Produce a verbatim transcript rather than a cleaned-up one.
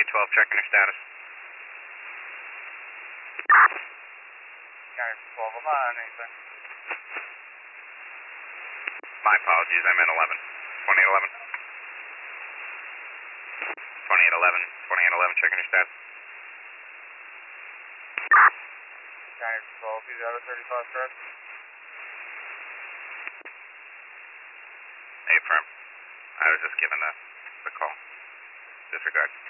twelve, checking your status. County twelve, I'm not on anything. My apologies, I'm in eleven. twenty-eight eleven. twenty-eight eleven, twenty-eight eleven, checking your status. County twelve, he's out of thirty-five, correct? Affirm. I was just given the, the call. Disregard.